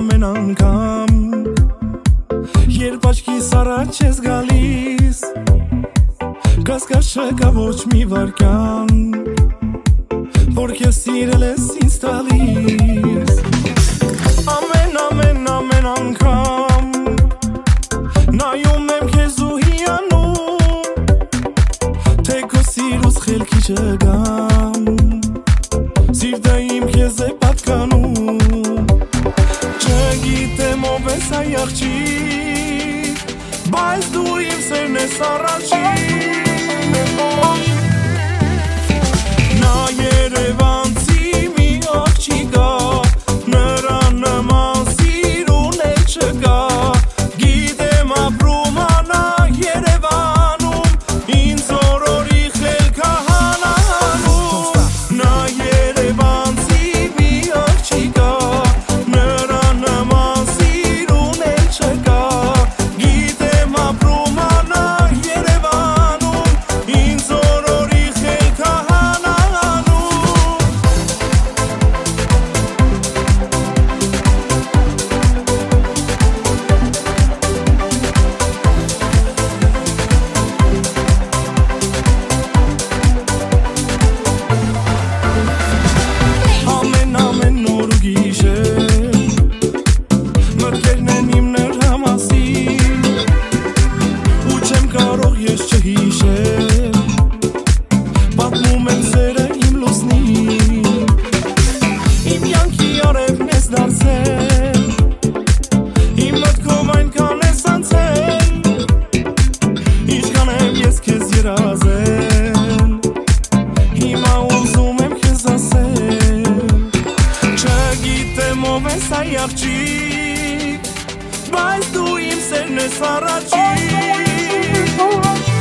ամեն անգամ երբ աչքիս առաջ ես գալիս կասկած չկա ոչ մի վարքյան որ քեզ սիրել ես ինձ տալիս ամեն անգամ նայում եմ քեզ ու հիանում թե քո սիրուց խելքի չգամ սիրտը իմ քեզ է պատկանում չգիտեմ ով ես այ աղջիկ բայց դու իմ սերն ես առաջին նա երևանցի մի աղջիկ ա նրա նման սիրուն էլ չկա գիտեմ ապրում ա նա Երևանում ինձ օրորի խելքը հանանում նա երևանցի մի աղջիկ ա նրա նման սիրուն էլ չկա գիտեմ ապրում ա նա Երևանում ինձ օրորի խելքը հանանում ամեն նոր ու գիշեր մտքերն են իմ նրա մասին ու չեմ կարող ես չհիշել պատմում եմ սերը իմ լուսնին իմ յանքի արևն ես դարձել իմ մտքով այնքան ես անցել ինչքան եմ ես քեզ երազել հիմա ուզում եմ քեզ ասել չգիտեմ ով ես այ աղջիկ բայց դու իմ սերն ես առաջին